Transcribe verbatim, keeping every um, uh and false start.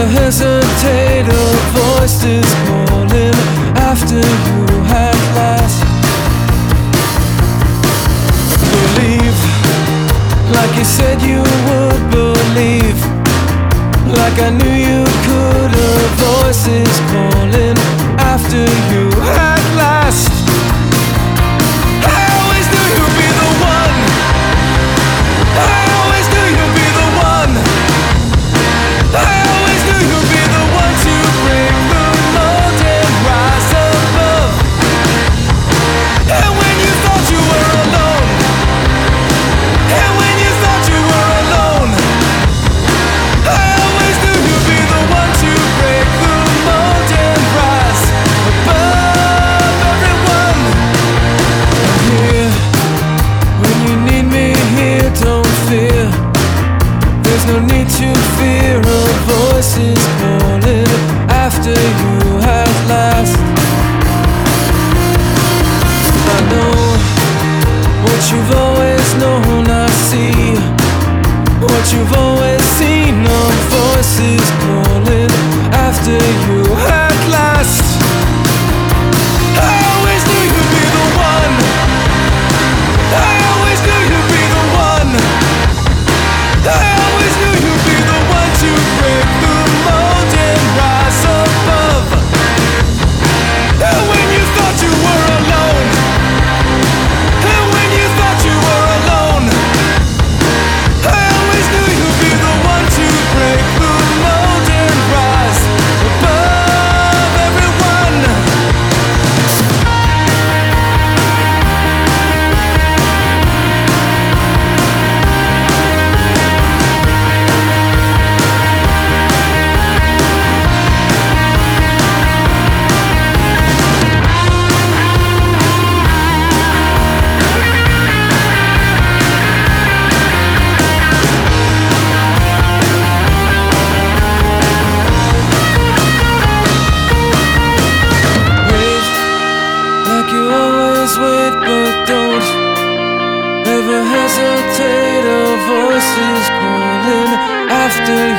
hesitate, a voice is calling after you at last. Believe, like you said you would believe, like I knew you could. A voice is calling after you at last. I always knew you'd be the one. I always knew you'd be the one. I always knew you'd be the one to break the mold and rise above. And when you thought you were alone, and when you thought you were alone, I always knew you'd be the one to break the mold and rise above everyone. I'm here when you need me here, don't fear. There's no need to fear, a voice is calling after you at last. I know what you've always known, I see what you've always seen. A voice is calling after you at last. I always knew you'd be the one. I always knew you'd be the one. I always knew you'd be the one to break the mold and rise above. And when you thought you were alone, and when you thought you were alone, I always knew you'd be the one to break the mold and rise above everyone. Wait, like you always wait, but don't ever hesitate. A voice is calling after